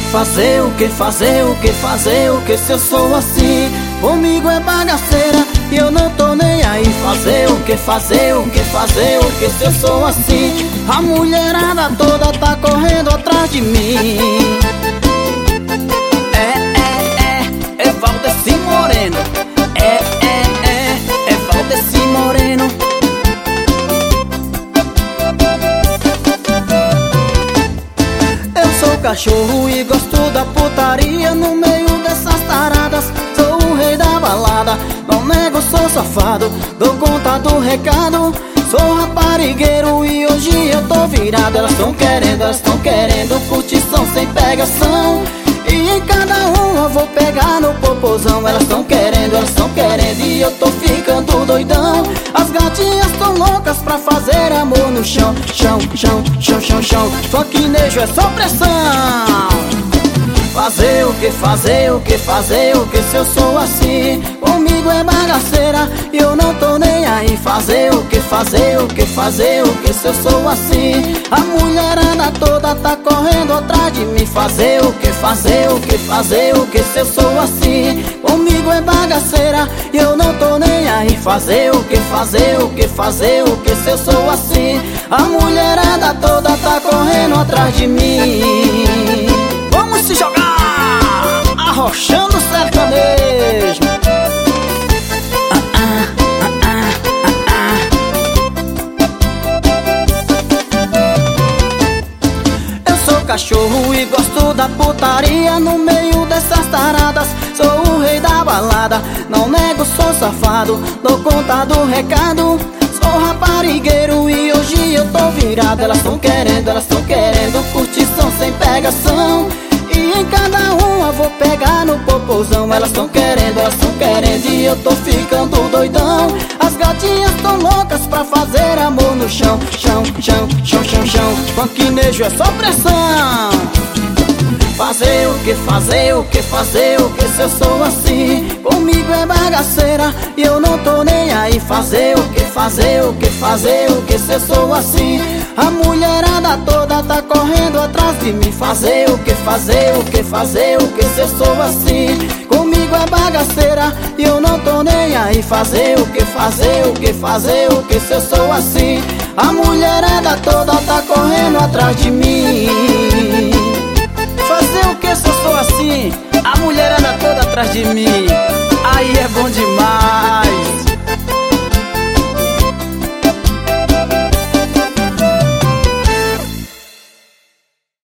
Fazer o que, fazer o que, fazer o que se eu sou assim? Comigo é bagaceira e eu não tô nem aí. Fazer o que, fazer o que, fazer o que se eu sou assim? A mulherada toda tá correndo atrás de mim. É Valdeci Moreno. É Valdeci Moreno. Eu sou cachorro e gosto da putaria. No meio dessas taradas sou o rei da balada. Não nego, sou safado, dou conta do recado. Sou raparigueiro e hoje eu tô virado. Elas tão querendo curtição sem pegação. E em cada uma eu vou pegar no popozão. Elas tão querendo e eu tô ficando doidão. As gatinhas tão loucas pra fazer amor no chão. Chão, chão, chão, chão, chão. Funknejo é só pressão. Fazer o que, fazer o que, fazer o que se eu sou assim? Comigo é bagaceira e eu não tô nem aí. Fazer o que, fazer o que, fazer o que se eu sou assim? A mulherada toda tá correndo atrás de mim. Fazer o que, fazer o que, fazer o que se eu sou assim? Comigo é bagaceira e eu não tô nem aí. Fazer o que, fazer o que, fazer o que se eu sou assim? A mulherada toda tá correndo atrás de mim. Vamos se jogar! Arrochando sertanejo. Eu sou cachorro e gosto da putaria. No meio dessas taradas sou o rei da balada. Não nego, sou safado, dou conta do recado. Sou raparigueiro e hoje eu tô virado. Elas tão querendo curtição sem pegação. E em cada uma eu vou pegar no popozão. Elas tão querendo e eu tô ficando doidão. As gatinhas tão loucas pra fazer amor no chão. Chão, chão, chão, chão, chão. Funknejo é só pressão. Fazer o que, fazer o que, fazer o que se eu sou assim? Comigo é bagaceira e eu não tô nem aí. Fazer o que, fazer o que, fazer o que se eu sou assim? A mulherada toda tá correndo atrás de mim. Fazer o que, fazer o que, fazer o que se eu sou assim? Comigo é bagaceira e eu não tô nem aí. Fazer o que, fazer o que, fazer o que se eu sou assim? A mulherada toda tá correndo atrás de mim. Fazer o que se eu sou assim? A mulherada toda atrás de mim. Aí é bom demais.